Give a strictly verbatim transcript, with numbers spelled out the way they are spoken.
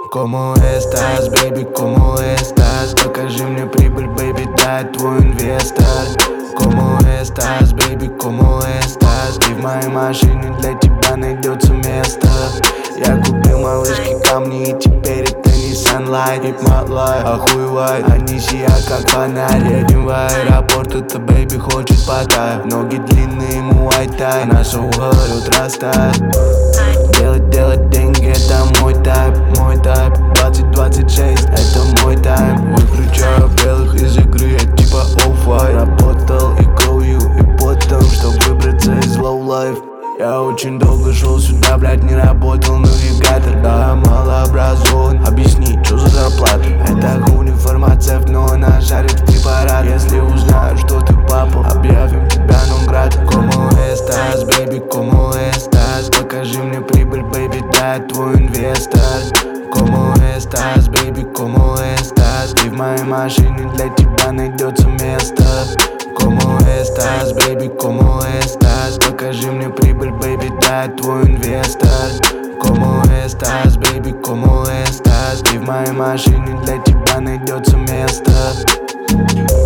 Como estás, baby, como estás? Покажи мне прибыль, baby, дай твой инвестор. Como estás, baby, como estás? Ты в моей машине, для тебя найдется место. Я купил малышки камни, и теперь это не Sunlight. Hit my life, охуевай, они сияют как фонарь. Едем в аэропорт, это baby хочет потать. Ноги длинные, ему white-tie, наша уговорит растать. Делать, делать деньги, это мой тайп, мой тайп. Двадцать двадцать шесть, это мой тайм. Выключаю белых из игры, я типа офф-вайт. Работал и кровью, и потом, чтоб выбраться из low life. Я очень долго шел сюда, блядь, не работал навигатор. Да, я малообразован, объясни, что за зарплата? Это хуйня фармацевт, но она жарит препарат. Если узнаю, что ты папа, объявим тебя нон-грата. Como estás, baby, como estás? Покажи мне прибыль, baby, дай твой инвестор. Como estás, baby, como estás? Ты в моей машине, для тебя найдется место. Como estás, baby, como estás? Покажи мне прибыль, baby, дай твой инвестор. Como estás, baby, como estás? Ты в моей машине, для тебя найдется место.